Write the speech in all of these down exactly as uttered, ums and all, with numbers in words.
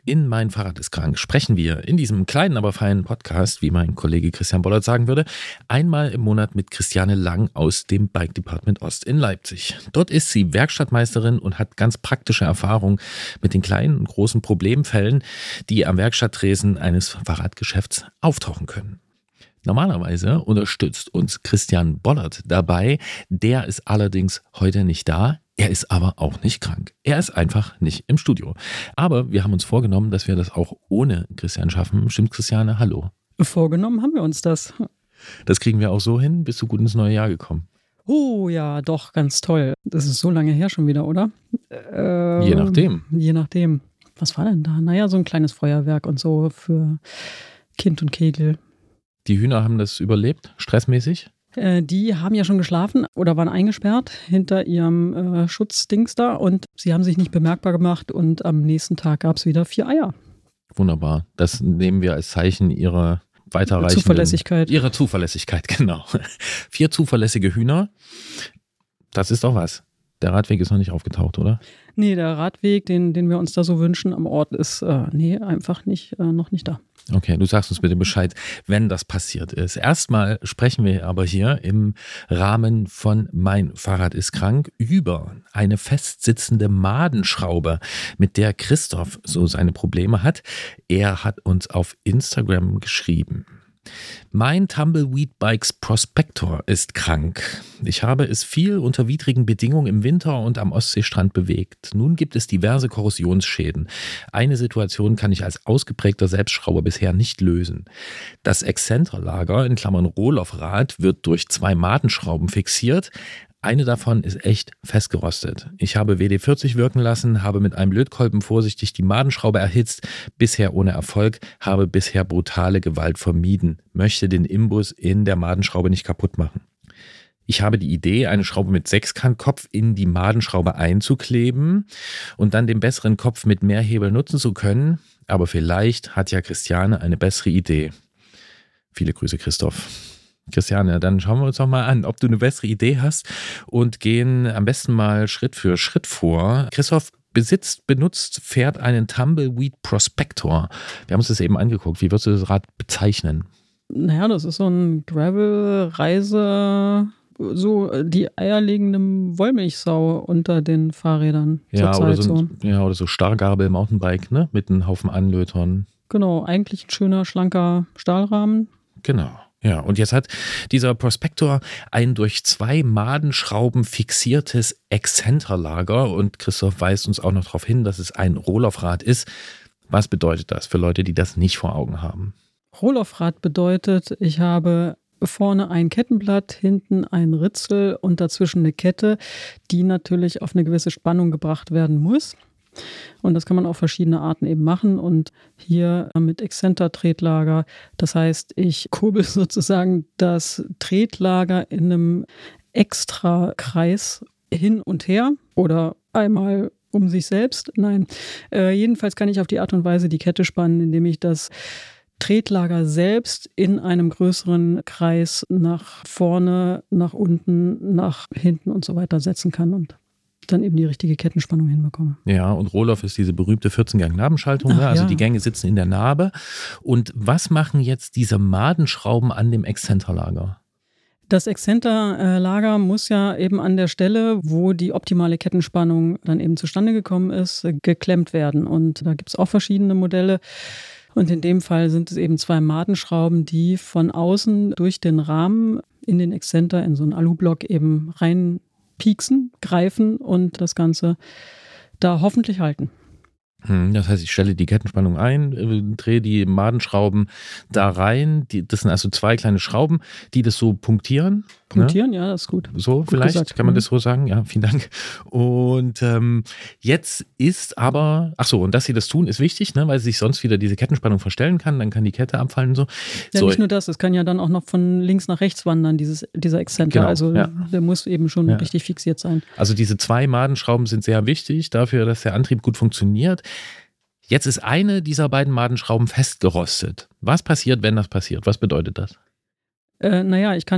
In Mein Fahrrad ist krank sprechen wir in diesem kleinen, aber feinen Podcast, wie mein Kollege Christian Bollert sagen würde, einmal im Monat mit Christiane Lang aus dem Bike Department Ost in Leipzig. Dort ist sie Werkstattmeisterin und hat ganz praktische Erfahrung mit den kleinen und großen Problemfällen, die am Werkstatttresen eines Fahrradgeschäfts auftauchen können. Normalerweise unterstützt uns Christian Bollert dabei, der ist allerdings heute nicht da. Er ist aber auch nicht krank. Er ist einfach nicht im Studio. Aber wir haben uns vorgenommen, dass wir das auch ohne Christian schaffen. Stimmt, Christiane? Hallo. Vorgenommen haben wir uns das. Das kriegen wir auch so hin. Bist du gut ins neue Jahr gekommen? Oh ja, doch, ganz toll. Das ist so lange her schon wieder, oder? Ähm, je nachdem. Je nachdem. Was war denn da? Naja, so ein kleines Feuerwerk und so für Kind und Kegel. Die Hühner haben das überlebt, stressmäßig? Die haben ja schon geschlafen oder waren eingesperrt hinter ihrem äh, Schutzdings da und sie haben sich nicht bemerkbar gemacht und am nächsten Tag gab es wieder vier Eier. Wunderbar. Das nehmen wir als Zeichen ihrer weiterreichenden... Zuverlässigkeit. Ihrer Zuverlässigkeit, genau. Vier zuverlässige Hühner, das ist doch was. Der Radweg ist noch nicht aufgetaucht, oder? Nee, der Radweg, den, den wir uns da so wünschen am Ort, ist äh, nee, einfach nicht, äh, noch nicht da. Okay, du sagst uns bitte Bescheid, wenn das passiert ist. Erstmal sprechen wir aber hier im Rahmen von Mein Fahrrad ist krank über eine festsitzende Madenschraube, mit der Christoph so seine Probleme hat. Er hat uns auf Instagram geschrieben: Mein Tumbleweed Bikes Prospector ist krank. Ich habe es viel unter widrigen Bedingungen im Winter und am Ostseestrand bewegt. Nun gibt es diverse Korrosionsschäden. Eine Situation kann ich als ausgeprägter Selbstschrauber bisher nicht lösen. Das Exzenterlager in Klammern Rohloffrad wird durch zwei Madenschrauben fixiert. Eine davon ist echt festgerostet. Ich habe W D vierzig wirken lassen, habe mit einem Lötkolben vorsichtig die Madenschraube erhitzt, bisher ohne Erfolg, habe bisher brutale Gewalt vermieden, möchte den Imbus in der Madenschraube nicht kaputt machen. Ich habe die Idee, eine Schraube mit Sechskantkopf in die Madenschraube einzukleben und dann den besseren Kopf mit mehr Hebel nutzen zu können, aber vielleicht hat ja Christiane eine bessere Idee. Viele Grüße, Christoph. Christiane, dann schauen wir uns doch mal an, ob du eine bessere Idee hast und gehen am besten mal Schritt für Schritt vor. Christoph besitzt, benutzt, fährt einen Tumbleweed Prospector. Wir haben uns das eben angeguckt. Wie würdest du das Rad bezeichnen? Naja, das ist so ein Gravel-Reise, so die eierlegende Wollmilchsau unter den Fahrrädern. Ja, oder so, ja, oder so Stargabel Mountainbike, ne? Mit einem Haufen Anlötern. Genau, eigentlich ein schöner, schlanker Stahlrahmen. Genau. Ja, und jetzt hat dieser Prospector ein durch zwei Madenschrauben fixiertes Exzenterlager und Christoph weist uns auch noch darauf hin, dass es ein Rohloffrad ist. Was bedeutet das für Leute, die das nicht vor Augen haben? Rohloffrad bedeutet, ich habe vorne ein Kettenblatt, hinten ein Ritzel und dazwischen eine Kette, die natürlich auf eine gewisse Spannung gebracht werden muss. Und das kann man auf verschiedene Arten eben machen und hier mit Exzenter-Tretlager. Das heißt, ich kurbel sozusagen das Tretlager in einem Extrakreis hin und her oder einmal um sich selbst. Nein, äh, jedenfalls kann ich auf die Art und Weise die Kette spannen, indem ich das Tretlager selbst in einem größeren Kreis nach vorne, nach unten, nach hinten und so weiter setzen kann und dann eben die richtige Kettenspannung hinbekomme. Ja, und Rohloff ist diese berühmte vierzehn-Gang-Nabenschaltung. Ach, ne? Also ja. Die Gänge sitzen in der Narbe. Und was machen jetzt diese Madenschrauben an dem Exzenterlager? Das Exzenterlager muss ja eben an der Stelle, wo die optimale Kettenspannung dann eben zustande gekommen ist, geklemmt werden. Und da gibt es auch verschiedene Modelle. Und in dem Fall sind es eben zwei Madenschrauben, die von außen durch den Rahmen in den Exzenter, in so einen Alublock eben rein pieksen, greifen und das Ganze da hoffentlich halten. Das heißt, ich stelle die Kettenspannung ein, drehe die Madenschrauben da rein. Die, das sind also zwei kleine Schrauben, die das so punktieren. Punktieren, ne? Ja, das ist gut. So gut vielleicht, gesagt. kann man das so sagen? Ja, vielen Dank. Und ähm, jetzt ist aber, ach so, und dass sie das tun, ist wichtig, ne? Weil sich sonst wieder diese Kettenspannung verstellen kann, dann kann die Kette abfallen und so. Ja, so. Nicht nur das, es kann ja dann auch noch von links nach rechts wandern, dieses, dieser Exzenter. Genau, also ja. der muss eben schon Ja. richtig fixiert sein. Also diese zwei Madenschrauben sind sehr wichtig dafür, dass der Antrieb gut funktioniert. Jetzt ist eine dieser beiden Madenschrauben festgerostet. Was passiert, wenn das passiert? Was bedeutet das? Äh, naja, ich kann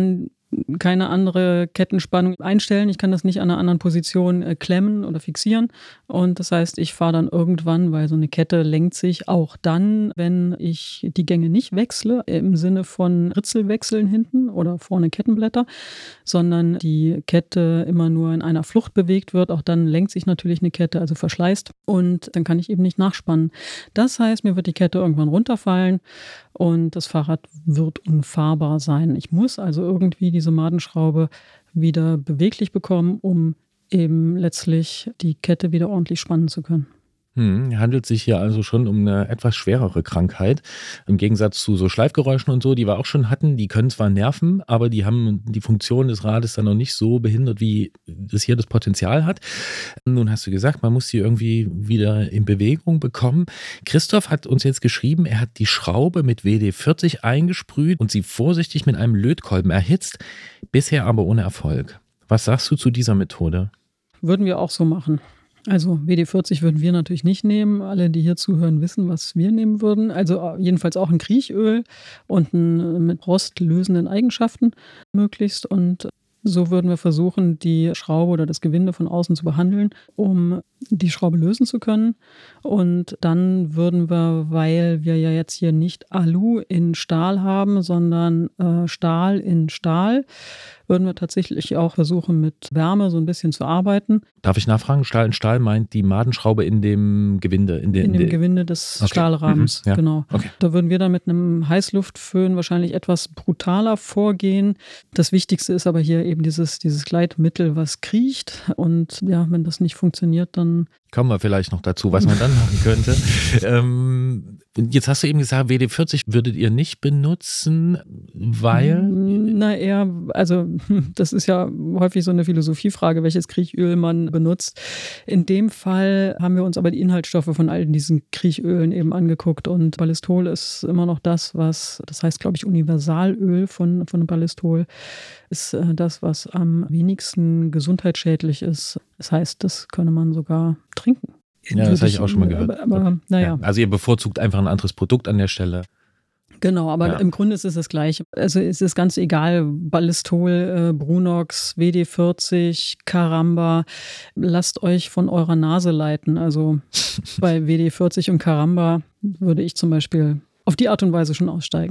keine andere Kettenspannung einstellen. Ich kann das nicht an einer anderen Position äh, klemmen oder fixieren. Und das heißt, ich fahre dann irgendwann, weil so eine Kette lenkt sich auch dann, wenn ich die Gänge nicht wechsle, im Sinne von Ritzelwechseln hinten oder vorne Kettenblätter, sondern die Kette immer nur in einer Flucht bewegt wird. Auch dann lenkt sich natürlich eine Kette, also verschleißt. Und dann kann ich eben nicht nachspannen. Das heißt, mir wird die Kette irgendwann runterfallen und das Fahrrad wird unfahrbar sein. Ich muss also irgendwie diese Madenschraube wieder beweglich bekommen, um eben letztlich die Kette wieder ordentlich spannen zu können. Hm, handelt sich hier also schon um eine etwas schwerere Krankheit. Im Gegensatz zu so Schleifgeräuschen und so, die wir auch schon hatten, die können zwar nerven, aber die haben die Funktion des Rades dann noch nicht so behindert, wie das hier das Potenzial hat. Nun hast du gesagt, man muss sie irgendwie wieder in Bewegung bekommen. Christoph hat uns jetzt geschrieben, er hat die Schraube mit W D vierzig eingesprüht und sie vorsichtig mit einem Lötkolben erhitzt, bisher aber ohne Erfolg. Was sagst du zu dieser Methode? Würden wir auch so machen. Also W D vierzig würden wir natürlich nicht nehmen. Alle, die hier zuhören, wissen, was wir nehmen würden. Also jedenfalls auch ein Kriechöl und ein mit rostlösenden Eigenschaften möglichst. Und so würden wir versuchen, die Schraube oder das Gewinde von außen zu behandeln, um die Schraube lösen zu können. Und dann würden wir, weil wir ja jetzt hier nicht Alu in Stahl haben, sondern äh, Stahl in Stahl, würden wir tatsächlich auch versuchen, mit Wärme so ein bisschen zu arbeiten. Darf ich nachfragen? Stahl in Stahl meint die Madenschraube in dem Gewinde? In, de, in dem in de Gewinde des okay. Stahlrahmens, mhm. ja. genau. Okay. Da würden wir dann mit einem Heißluftföhn wahrscheinlich etwas brutaler vorgehen. Das Wichtigste ist aber hier eben dieses, dieses Gleitmittel, was kriecht. Und ja, wenn das nicht funktioniert, dann kommen wir vielleicht noch dazu, was man dann machen könnte. ähm, jetzt hast du eben gesagt, W D vierzig würdet ihr nicht benutzen, weil? Na eher, also das ist ja häufig so eine Philosophiefrage, welches Kriechöl man benutzt. In dem Fall haben wir uns aber die Inhaltsstoffe von all diesen Kriechölen eben angeguckt und Ballistol ist immer noch das, was, das heißt glaube ich Universalöl von, von Ballistol, ist das, was am wenigsten gesundheitsschädlich ist. Das heißt, das könne man sogar trinken. Ja, das habe ich auch schon mal gehört. Aber, aber naja. Ja, also ihr bevorzugt einfach ein anderes Produkt an der Stelle. Genau, aber ja. im Grunde ist es das Gleiche. Also es ist ganz egal, Ballistol, äh, Brunox, W D vierzig, Caramba, lasst euch von eurer Nase leiten. Also bei W D vierzig und Caramba würde ich zum Beispiel auf die Art und Weise schon aussteigen.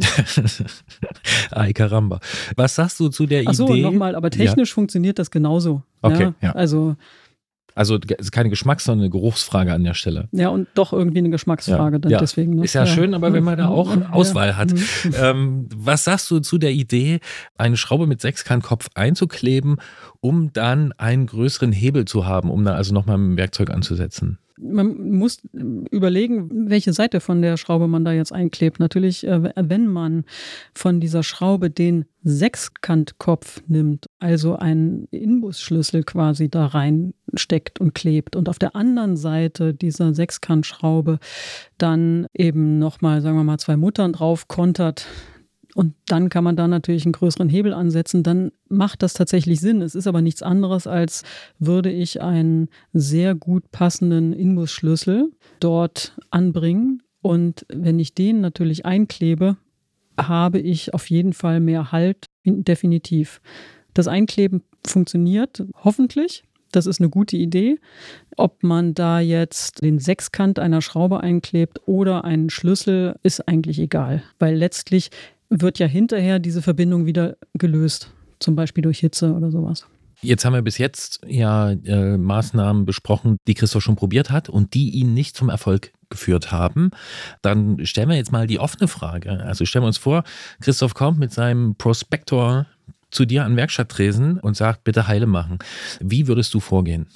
Ay, Caramba. Was sagst du zu der Idee? Ach so, nochmal, aber technisch ja. funktioniert das genauso. Okay, ja. ja. Also Also es ist keine Geschmacks-, sondern eine Geruchsfrage an der Stelle. Ja, und doch irgendwie eine Geschmacksfrage. Ja, dann ja. Deswegen, ne? Ist ja, ja schön, aber wenn man da auch ja. Auswahl hat. Ähm, was sagst du zu der Idee, eine Schraube mit Sechskantkopf einzukleben, um dann einen größeren Hebel zu haben, um da also nochmal mit dem Werkzeug anzusetzen? Man muss überlegen, welche Seite von der Schraube man da jetzt einklebt. Natürlich, wenn man von dieser Schraube den Sechskantkopf nimmt, also einen Inbusschlüssel quasi da reinsteckt und klebt und auf der anderen Seite dieser Sechskantschraube dann eben nochmal, sagen wir mal, zwei Muttern drauf kontert, und dann kann man da natürlich einen größeren Hebel ansetzen, dann macht das tatsächlich Sinn. Es ist aber nichts anderes, als würde ich einen sehr gut passenden Inbusschlüssel dort anbringen. Und wenn ich den natürlich einklebe, habe ich auf jeden Fall mehr Halt, definitiv. Das Einkleben funktioniert hoffentlich. Das ist eine gute Idee. Ob man da jetzt den Sechskant einer Schraube einklebt oder einen Schlüssel, ist eigentlich egal. Weil letztlich wird ja hinterher diese Verbindung wieder gelöst, zum Beispiel durch Hitze oder sowas. Jetzt haben wir bis jetzt ja äh, Maßnahmen besprochen, die Christoph schon probiert hat und die ihn nicht zum Erfolg geführt haben. Dann stellen wir jetzt mal die offene Frage. Also stellen wir uns vor, Christoph kommt mit seinem Prospektor zu dir an den Werkstatttresen und sagt, bitte heile machen. Wie würdest du vorgehen?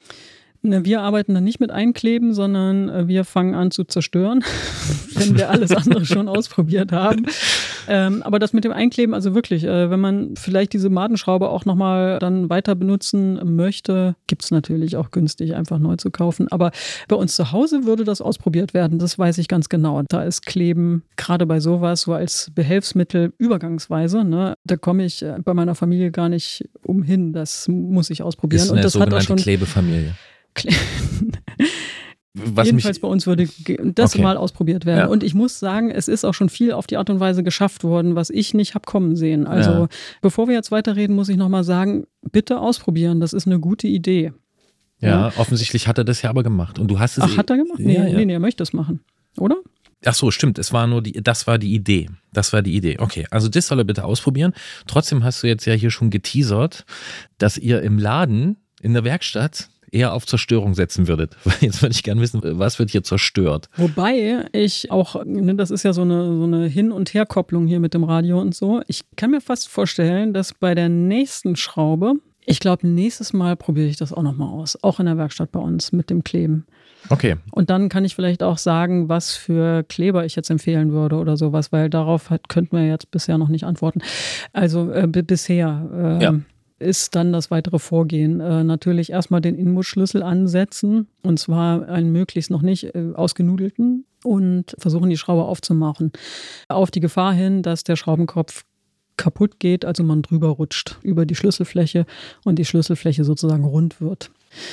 Wir arbeiten dann nicht mit Einkleben, sondern wir fangen an zu zerstören, wenn wir alles andere schon ausprobiert haben. Ähm, aber das mit dem Einkleben, also wirklich, äh, wenn man vielleicht diese Madenschraube auch nochmal dann weiter benutzen möchte, gibt es natürlich auch günstig, einfach neu zu kaufen. Aber bei uns zu Hause würde das ausprobiert werden, das weiß ich ganz genau. Da ist Kleben gerade bei sowas so als Behelfsmittel übergangsweise. Ne? Da komme ich bei meiner Familie gar nicht umhin, das muss ich ausprobieren. Ist eine Und das sogenannte hat auch schon Klebefamilie. Was Jedenfalls mich, bei uns würde das okay. mal ausprobiert werden. Ja. Und ich muss sagen, es ist auch schon viel auf die Art und Weise geschafft worden, was ich nicht habe kommen sehen. Also Ja. bevor wir jetzt weiterreden, muss ich nochmal sagen, bitte ausprobieren. Das ist eine gute Idee. Ja, Ja. offensichtlich hat er das ja aber gemacht. Und du hast es. Ach, hat er gemacht? Nee, Ja, ja. nee, nee, er möchte es machen. Oder? Ach so, stimmt. Es war nur die, das war die Idee. Das war die Idee. Okay, also das soll er bitte ausprobieren. Trotzdem hast du jetzt ja hier schon geteasert, dass ihr im Laden, in der Werkstatt, eher auf Zerstörung setzen würdet. Jetzt würde ich gerne wissen, was wird hier zerstört? Wobei ich auch, ne, das ist ja so eine, so eine Hin- und Herkopplung hier mit dem Radio und so. Ich kann mir fast vorstellen, dass bei der nächsten Schraube, ich glaube, nächstes Mal probiere ich das auch nochmal aus. Auch in der Werkstatt bei uns mit dem Kleben. Okay. Und dann kann ich vielleicht auch sagen, was für Kleber ich jetzt empfehlen würde oder sowas, weil darauf hat, könnten wir jetzt bisher noch nicht antworten. Also äh, b- bisher äh, Ja. ist dann das weitere Vorgehen. Äh, natürlich erstmal den Inmusschlüssel ansetzen und zwar einen möglichst noch nicht äh, ausgenudelten und versuchen die Schraube aufzumachen. Auf die Gefahr hin, dass der Schraubenkopf kaputt geht, also man drüber rutscht über die Schlüsselfläche und die Schlüsselfläche sozusagen rund wird.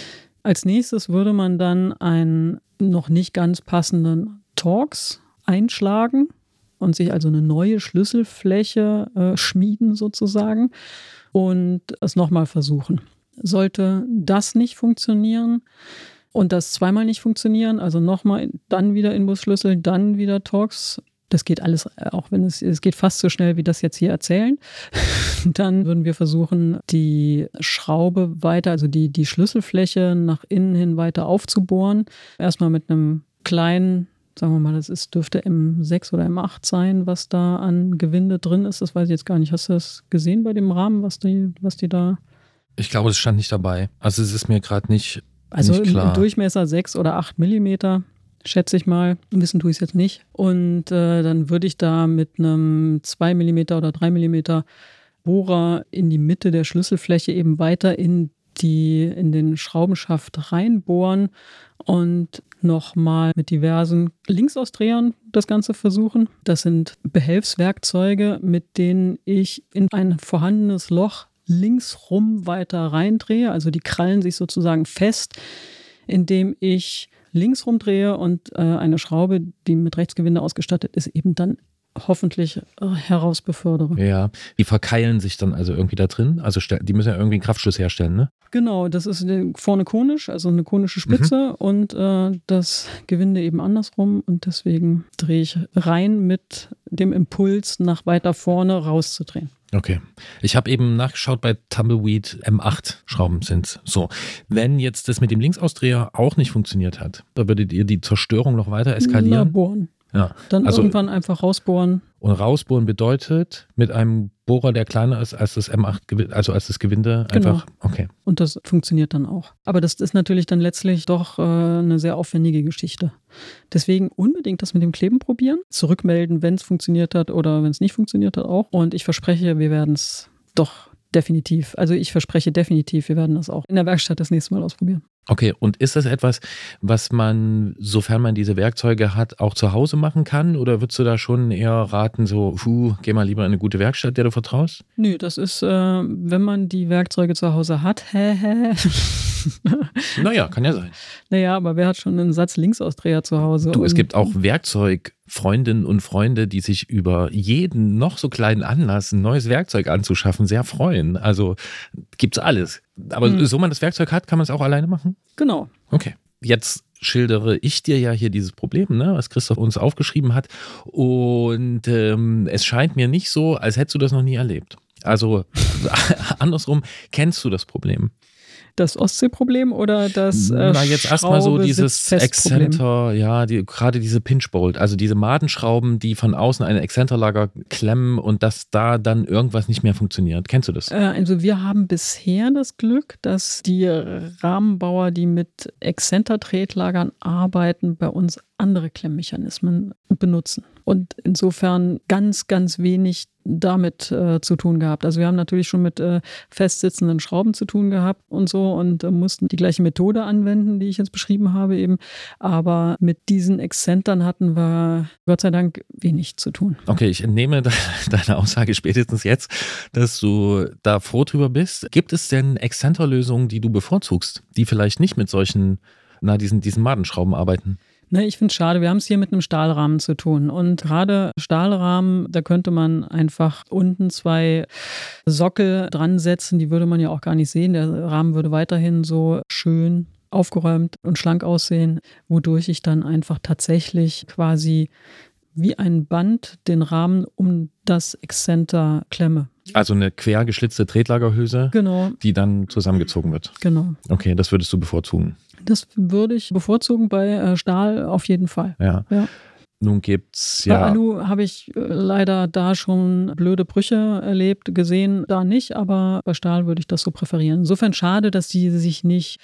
Als nächstes würde man dann einen noch nicht ganz passenden Torx einschlagen und sich also eine neue Schlüsselfläche äh, schmieden sozusagen und es nochmal versuchen. Sollte das nicht funktionieren und das zweimal nicht funktionieren, also nochmal, dann wieder Inbusschlüssel, dann wieder Torx, das geht alles, auch wenn es, es geht fast so schnell, wie das jetzt hier erzählen. Dann würden wir versuchen, die Schraube weiter, also die, die Schlüsselfläche nach innen hin weiter aufzubohren. Erstmal mit einem kleinen, sagen wir mal, das ist, dürfte M sechs oder M acht sein, was da an Gewinde drin ist. Das weiß ich jetzt gar nicht. Hast du das gesehen bei dem Rahmen, was die, was die da... Ich glaube, es stand nicht dabei. Also es ist mir gerade nicht, Also nicht im, klar. im Durchmesser sechs oder acht Millimeter. Schätze ich mal. Wissen tue ich es jetzt nicht. Und äh, dann würde ich da mit einem zwei Millimeter oder drei Millimeter Bohrer in die Mitte der Schlüsselfläche eben weiter in, die, in den Schraubenschaft reinbohren und nochmal mit diversen Linksausdrehern das Ganze versuchen. Das sind Behelfswerkzeuge, mit denen ich in ein vorhandenes Loch linksrum weiter reindrehe. Also die krallen sich sozusagen fest, indem ich links rumdrehe und äh, eine Schraube, die mit Rechtsgewinde ausgestattet ist, eben dann hoffentlich äh, heraus befördere. Ja, die verkeilen sich dann also irgendwie da drin. Also die müssen ja irgendwie einen Kraftschluss herstellen, ne? Genau, das ist vorne konisch, also eine konische Spitze mhm. und äh, das Gewinde eben andersrum und deswegen drehe ich rein mit dem Impuls, nach weiter vorne rauszudrehen. Okay. Ich habe eben nachgeschaut, bei Tumbleweed M acht Schrauben sind es. So, wenn jetzt das mit dem Linksausdreher auch nicht funktioniert hat, da würdet ihr die Zerstörung noch weiter eskalieren? Na, bohren. Ja. Dann also, irgendwann einfach rausbohren. Und rausbohren bedeutet mit einem Bohrer, der kleiner ist als das M acht, also als das Gewinde, einfach, genau. Okay. Und das funktioniert dann auch. Aber das ist natürlich dann letztlich doch äh, eine sehr aufwendige Geschichte. Deswegen unbedingt das mit dem Kleben probieren, zurückmelden, wenn es funktioniert hat oder wenn es nicht funktioniert hat auch. Und ich verspreche, wir werden es doch definitiv, also ich verspreche definitiv, wir werden das auch in der Werkstatt das nächste Mal ausprobieren. Okay, und ist das etwas, was man, sofern man diese Werkzeuge hat, auch zu Hause machen kann? Oder würdest du da schon eher raten, so, puh, geh mal lieber in eine gute Werkstatt, der du vertraust? Nö, das ist, äh, wenn man die Werkzeuge zu Hause hat, hä, hä. Naja, kann ja sein. Naja, aber wer hat schon einen Satz Linksausdreher zu Hause? Du, es gibt auch Werkzeugfreundinnen und Freunde, die sich über jeden noch so kleinen Anlass, ein neues Werkzeug anzuschaffen, sehr freuen. Also gibt's alles. Aber hm. so man das Werkzeug hat, kann man es auch alleine machen? Genau. Okay. Jetzt schildere ich dir ja hier dieses Problem, ne, was Christoph uns aufgeschrieben hat. Und ähm, es scheint mir nicht so, als hättest du das noch nie erlebt. Also andersrum, kennst du das Problem? Das Ostsee-Problem oder das äh, Na, jetzt erstmal so dieses Exzenter, ja, die, gerade diese Pinchbolt, also diese Madenschrauben, die von außen ein Exzenterlager klemmen und dass da dann irgendwas nicht mehr funktioniert. Kennst du das? Äh, also wir haben bisher das Glück, dass die Rahmenbauer, die mit Exzentertretlagern arbeiten, bei uns andere Klemmmechanismen benutzen. Und insofern ganz, ganz wenig damit äh, zu tun gehabt. Also wir haben natürlich schon mit äh, festsitzenden Schrauben zu tun gehabt und so und äh, mussten die gleiche Methode anwenden, die ich jetzt beschrieben habe eben. Aber mit diesen Exzentern hatten wir Gott sei Dank wenig zu tun. Okay, ich entnehme de- deine Aussage spätestens jetzt, dass du da froh drüber bist. Gibt es denn Exzenterlösungen, die du bevorzugst, die vielleicht nicht mit solchen na, diesen, diesen Madenschrauben arbeiten? Ne, ich finde es schade. Wir haben es hier mit einem Stahlrahmen zu tun. Und gerade Stahlrahmen, da könnte man einfach unten zwei Sockel dran setzen. Die würde man ja auch gar nicht sehen. Der Rahmen würde weiterhin so schön aufgeräumt und schlank aussehen, wodurch ich dann einfach tatsächlich quasi wie ein Band den Rahmen um das Exzenter klemme. Also eine quer geschlitzte Tretlagerhülse, genau, die dann zusammengezogen wird. Genau. Okay, das würdest du bevorzugen. Das würde ich bevorzugen bei Stahl auf jeden Fall. Ja. ja. Nun gibt's ja. Bei Alu habe ich leider da schon blöde Brüche erlebt, gesehen, da nicht, aber bei Stahl würde ich das so präferieren. Insofern schade, dass die sich nicht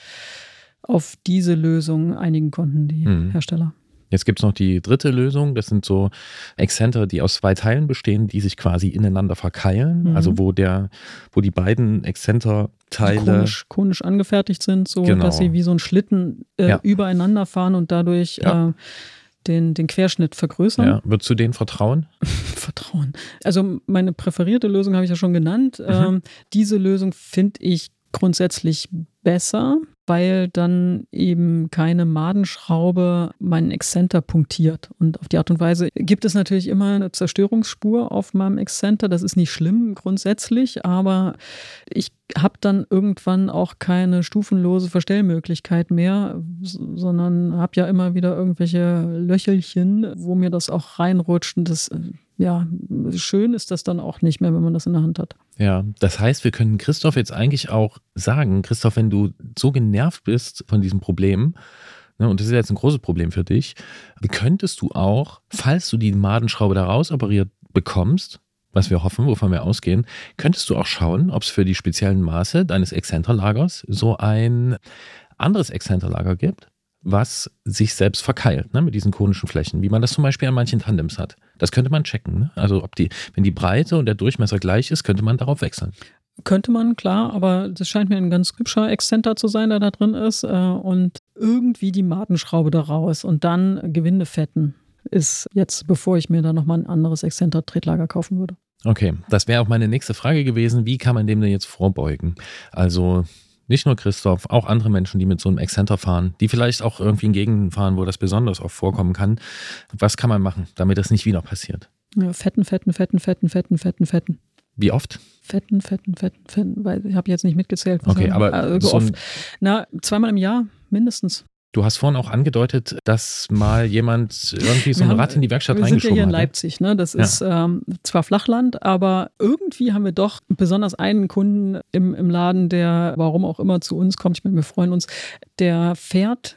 auf diese Lösung einigen konnten, die mhm. Hersteller. Jetzt gibt es noch die dritte Lösung, das sind so Exzenter, die aus zwei Teilen bestehen, die sich quasi ineinander verkeilen, mhm. also wo der, wo die beiden Exzenterteile konisch, konisch angefertigt sind, so genau. dass sie wie so ein Schlitten äh, ja. übereinander fahren und dadurch ja. äh, den, den Querschnitt vergrößern. Ja. Würdest du denen vertrauen? Vertrauen. Also meine präferierte Lösung habe ich ja schon genannt. Mhm. Ähm, diese Lösung finde ich grundsätzlich besser, weil dann eben keine Madenschraube meinen Exzenter punktiert. Und auf die Art und Weise gibt es natürlich immer eine Zerstörungsspur auf meinem Exzenter. Das ist nicht schlimm grundsätzlich, aber ich habe dann irgendwann auch keine stufenlose Verstellmöglichkeit mehr, sondern habe ja immer wieder irgendwelche Löchelchen, wo mir das auch reinrutscht. Und das, ja, schön ist das dann auch nicht mehr, wenn man das in der Hand hat. Ja, das heißt, wir können Christoph jetzt eigentlich auch sagen, Christoph, wenn du so genervt bist von diesem Problem, ne, und das ist jetzt ein großes Problem für dich, könntest du auch, falls du die Madenschraube da raus operiert bekommst, was wir hoffen, wovon wir ausgehen, könntest du auch schauen, ob es für die speziellen Maße deines Exzenterlagers so ein anderes Exzenterlager gibt, was sich selbst verkeilt, ne, mit diesen konischen Flächen, wie man das zum Beispiel an manchen Tandems hat. Das könnte man checken. Ne? Also ob die, wenn die Breite und der Durchmesser gleich ist, könnte man darauf wechseln. Könnte man, klar, aber das scheint mir ein ganz hübscher Exzenter zu sein, der da drin ist. Und irgendwie die Madenschraube da raus und dann Gewinde fetten ist jetzt, bevor ich mir da nochmal ein anderes Exzenter-Tretlager kaufen würde. Okay, das wäre auch meine nächste Frage gewesen. Wie kann man dem denn jetzt vorbeugen? Also nicht nur Christoph, auch andere Menschen, die mit so einem Exzenter fahren, die vielleicht auch irgendwie in Gegenden fahren, wo das besonders oft vorkommen kann. Was kann man machen, damit das nicht wieder passiert? Ja, fetten, fetten, fetten, fetten, fetten, fetten, fetten. Wie oft? Fetten, fetten, fetten, fetten, weil ich habe jetzt nicht mitgezählt. Okay, aber also so oft. Na, zweimal im Jahr mindestens. Du hast vorhin auch angedeutet, dass mal jemand irgendwie so ein Rad in die Werkstatt reingeschoben hat. Wir sind ja hier in Leipzig, ne? Das ist ja. ähm, zwar Flachland, aber irgendwie haben wir doch besonders einen Kunden im, im Laden, der warum auch immer zu uns kommt, ich meine, wir freuen uns, der fährt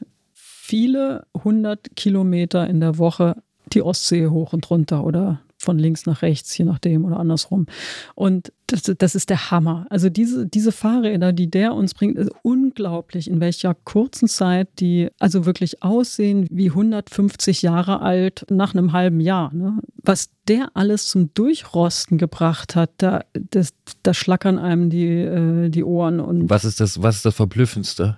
viele hundert Kilometer in der Woche die Ostsee hoch und runter oder von links nach rechts, je nachdem oder andersrum. Und das, das ist der Hammer. Also diese, diese Fahrräder, die der uns bringt, ist unglaublich, in welcher kurzen Zeit die also wirklich aussehen wie hundertfünfzig Jahre alt nach einem halben Jahr. Ne? Was der alles zum Durchrosten gebracht hat, da, das, da schlackern einem die, äh, die Ohren. Und was ist das, was ist das Verblüffendste?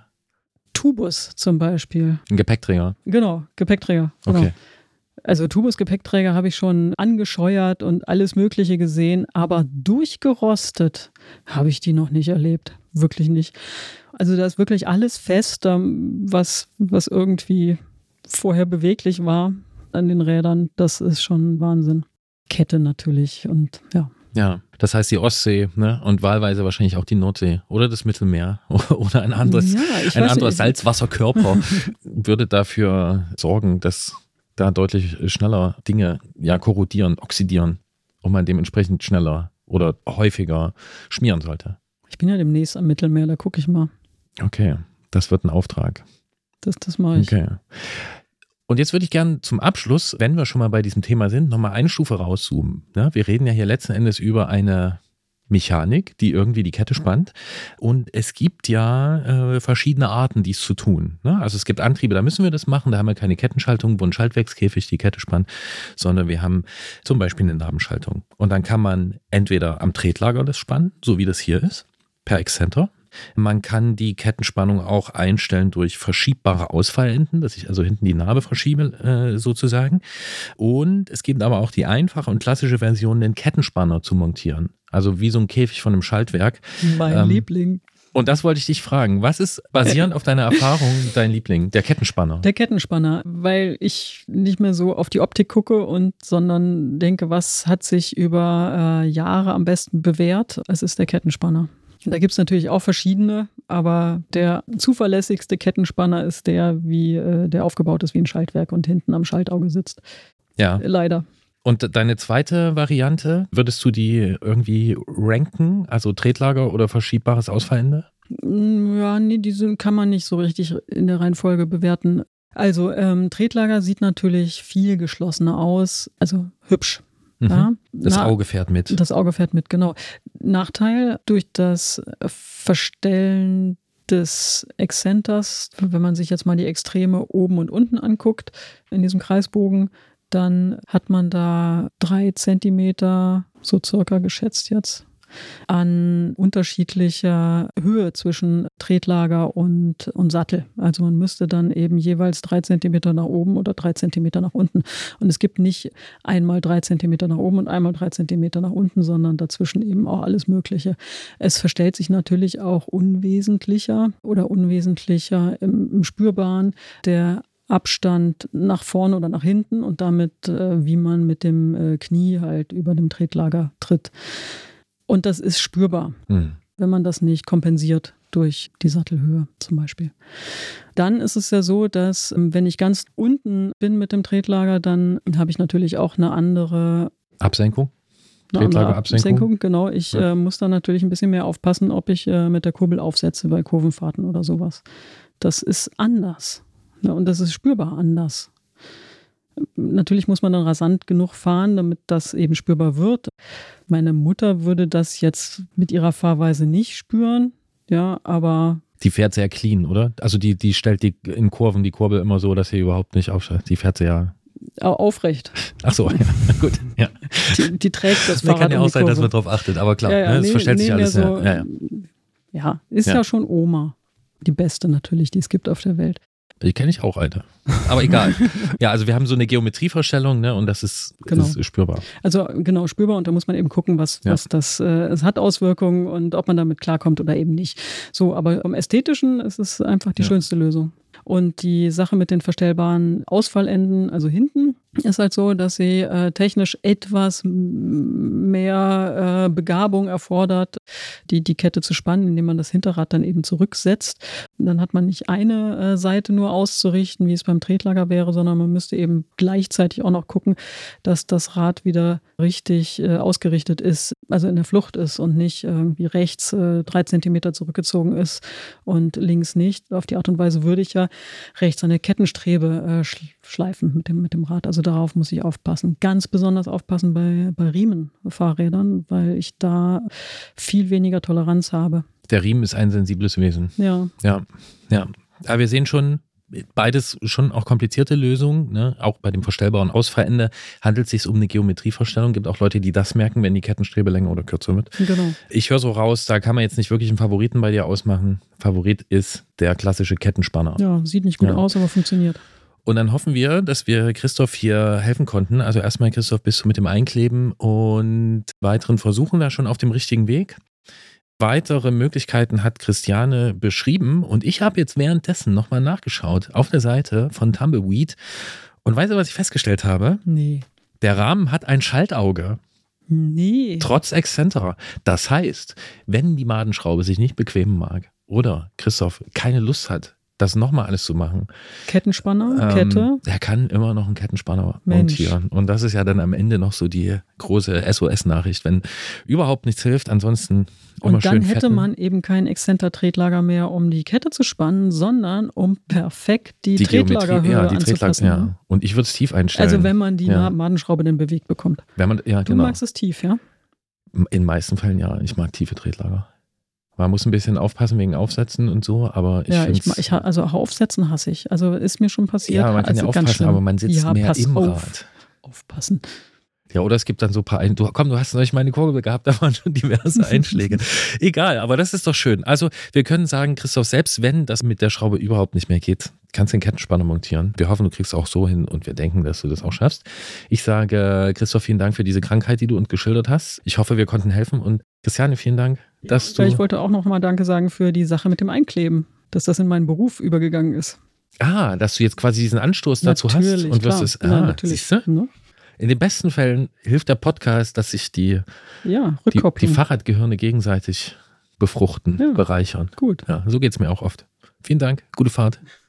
Tubus zum Beispiel. Ein Gepäckträger? Genau, Gepäckträger. Genau. Okay. Also Tubus-Gepäckträger habe ich schon angescheuert und alles Mögliche gesehen, aber durchgerostet habe ich die noch nicht erlebt. Wirklich nicht. Also da ist wirklich alles fest, was, was irgendwie vorher beweglich war an den Rädern. Das ist schon Wahnsinn. Kette natürlich und ja. Ja, das heißt die Ostsee, ne? Und wahlweise wahrscheinlich auch die Nordsee oder das Mittelmeer oder ein anderes, ja, ein anderer Salzwasserkörper würde dafür sorgen, dass da deutlich schneller Dinge ja korrodieren, oxidieren und man dementsprechend schneller oder häufiger schmieren sollte. Ich bin ja demnächst am Mittelmeer, da gucke ich mal. Okay, das wird ein Auftrag. Das, das mache ich. Okay. Und jetzt würde ich gerne zum Abschluss, wenn wir schon mal bei diesem Thema sind, nochmal eine Stufe rauszoomen. Ja, wir reden ja hier letzten Endes über eine Mechanik, die irgendwie die Kette spannt. Und es gibt ja äh, verschiedene Arten, dies zu tun. Ne? Also es gibt Antriebe, da müssen wir das machen, da haben wir keine Kettenschaltung, wo ein Schaltwerkskäfig die Kette spannt, sondern wir haben zum Beispiel eine Nabenschaltung. Und dann kann man entweder am Tretlager das spannen, so wie das hier ist, per Exzenter. Man kann die Kettenspannung auch einstellen durch verschiebbare Ausfallenden, dass ich also hinten die Narbe verschiebe äh, sozusagen. Und es gibt aber auch die einfache und klassische Version, den Kettenspanner zu montieren. Also wie so ein Käfig von einem Schaltwerk. Mein ähm, Liebling. Und das wollte ich dich fragen. Was ist basierend auf deiner Erfahrung dein Liebling? Der Kettenspanner. Der Kettenspanner, weil ich nicht mehr so auf die Optik gucke und sondern denke, was hat sich über äh, Jahre am besten bewährt? Es ist der Kettenspanner. Da gibt es natürlich auch verschiedene, aber der zuverlässigste Kettenspanner ist der, wie äh, der aufgebaut ist wie ein Schaltwerk und hinten am Schaltauge sitzt. Ja. Leider. Und deine zweite Variante, würdest du die irgendwie ranken? Also Tretlager oder verschiebbares Ausfallende? Ja, nee, diese kann man nicht so richtig in der Reihenfolge bewerten. Also ähm, Tretlager sieht natürlich viel geschlossener aus, also hübsch. Mhm. Ja? Das Na, Auge fährt mit. Das Auge fährt mit, genau. Nachteil durch das Verstellen des Exzenters, wenn man sich jetzt mal die Extreme oben und unten anguckt, in diesem Kreisbogen, dann hat man da drei Zentimeter, so circa geschätzt jetzt, an unterschiedlicher Höhe zwischen Tretlager und, und Sattel. Also man müsste dann eben jeweils drei Zentimeter nach oben oder drei Zentimeter nach unten. Und es gibt nicht einmal drei Zentimeter nach oben und einmal drei Zentimeter nach unten, sondern dazwischen eben auch alles Mögliche. Es verstellt sich natürlich auch unwesentlicher oder unwesentlicher im, im Spürbaren der Abstand nach vorne oder nach hinten und damit, äh, wie man mit dem äh, Knie halt über dem Tretlager tritt. Und das ist spürbar, hm. wenn man das nicht kompensiert durch die Sattelhöhe zum Beispiel. Dann ist es ja so, dass wenn ich ganz unten bin mit dem Tretlager, dann habe ich natürlich auch eine andere Absenkung. Eine andere Absenkung, genau. Ich ja. äh, muss dann natürlich ein bisschen mehr aufpassen, ob ich äh, mit der Kurbel aufsetze bei Kurvenfahrten oder sowas. Das ist anders. Ja, und das ist spürbar anders. Natürlich muss man dann rasant genug fahren, damit das eben spürbar wird. Meine Mutter würde das jetzt mit ihrer Fahrweise nicht spüren, ja, aber... Die fährt sehr clean, oder? Also die, die stellt die in Kurven die Kurbel immer so, dass sie überhaupt nicht aufsteigt. Die fährt sehr... Aufrecht. Ach so, ja, gut. Ja. Die, die trägt das da Fahrrad. Kann ja auch um sein, dass man drauf achtet, aber klar, ja, ja, ne, das nee, verstellt sich nee, alles. So, ja, ja. ja, ist ja. ja schon Oma. Die beste natürlich, die es gibt auf der Welt. Die kenne ich auch, Alter. Aber egal. Ja, also wir haben so eine Geometrievorstellung, ne, und das ist, genau. ist spürbar. Also genau, spürbar, und da muss man eben gucken, was, ja. was das, äh, es hat Auswirkungen und ob man damit klarkommt oder eben nicht. So, aber vom Ästhetischen ist es einfach die ja. schönste Lösung. Und die Sache mit den verstellbaren Ausfallenden, also hinten, ist halt so, dass sie äh, technisch etwas mehr äh, Begabung erfordert, die, die Kette zu spannen, indem man das Hinterrad dann eben zurücksetzt. Und dann hat man nicht eine äh, Seite nur auszurichten, wie es beim Tretlager wäre, sondern man müsste eben gleichzeitig auch noch gucken, dass das Rad wieder richtig äh, ausgerichtet ist, also in der Flucht ist und nicht irgendwie rechts äh, drei Zentimeter zurückgezogen ist und links nicht. Auf die Art und Weise würde ich ja rechts eine Kettenstrebe äh, schleifen mit dem, mit dem Rad. Also darauf muss ich aufpassen. Ganz besonders aufpassen bei, bei Riemenfahrrädern, weil ich da viel weniger Toleranz habe. Der Riemen ist ein sensibles Wesen. Ja. Ja, ja. Aber wir sehen schon, beides schon auch komplizierte Lösungen. Ne? Auch bei dem verstellbaren Ausfallende handelt es sich um eine Geometrievorstellung. Gibt auch Leute, die das merken, wenn die Kettenstrebe länger oder kürzer wird. Genau. Ich höre so raus, da kann man jetzt nicht wirklich einen Favoriten bei dir ausmachen. Favorit ist der klassische Kettenspanner. Ja, sieht nicht gut ja. aus, aber funktioniert. Und dann hoffen wir, dass wir Christoph hier helfen konnten. Also erstmal, Christoph, bist du mit dem Einkleben und weiteren Versuchen da schon auf dem richtigen Weg. Weitere Möglichkeiten hat Christiane beschrieben und ich habe jetzt währenddessen nochmal nachgeschaut auf der Seite von Tumbleweed und weißt du, was ich festgestellt habe? Nee. Der Rahmen hat ein Schaltauge. Nee. Trotz Exzentra. Das heißt, wenn die Madenschraube sich nicht bequemen mag oder Christoph keine Lust hat, das nochmal alles zu machen. Kettenspanner, ähm, Kette. Er kann immer noch einen Kettenspanner Mensch. montieren. Und das ist ja dann am Ende noch so die große S O S-Nachricht, wenn überhaupt nichts hilft, ansonsten immer Und dann schön hätte fetten. man eben kein Exzenter-Tretlager mehr, um die Kette zu spannen, sondern um perfekt die, die Tretlagerhöhe ja, die anzupassen. Tretlager, ja. Und ich würde es tief einstellen. Also wenn man die ja. Madenschraube denn bewegt bekommt. Wenn man, ja, du genau. magst es tief, ja? In den meisten Fällen ja. Ich mag tiefe Tretlager. Man muss ein bisschen aufpassen wegen Aufsätzen und so, aber ich ja, finde ich, ich also Aufsätzen hasse ich. Also ist mir schon passiert. Ja, man kann also ja aufpassen, aber man sitzt ja, mehr im auf. Rad. Aufpassen. Ja, oder es gibt dann so ein paar, Ein du, komm, du hast neulich meine Kurbel gehabt, da waren schon diverse Einschläge. Egal, aber das ist doch schön. Also wir können sagen, Christoph, selbst wenn das mit der Schraube überhaupt nicht mehr geht, kannst du den Kettenspanner montieren. Wir hoffen, du kriegst es auch so hin und wir denken, dass du das auch schaffst. Ich sage, Christoph, vielen Dank für diese Krankheit, die du uns geschildert hast. Ich hoffe, wir konnten helfen und Christiane, vielen Dank. dass du... Ja, ich wollte auch noch mal Danke sagen für die Sache mit dem Einkleben, dass das in meinen Beruf übergegangen ist. Ah, dass du jetzt quasi diesen Anstoß dazu Natürlich, hast und wirst klar. es... Ah, Nein, natürlich. siehst du? Ne? In den besten Fällen hilft der Podcast, dass sich die, Ja, die, die Rückkopplung. Fahrradgehirne gegenseitig befruchten, Ja. bereichern. Gut. Ja, so geht es mir auch oft. Vielen Dank, gute Fahrt.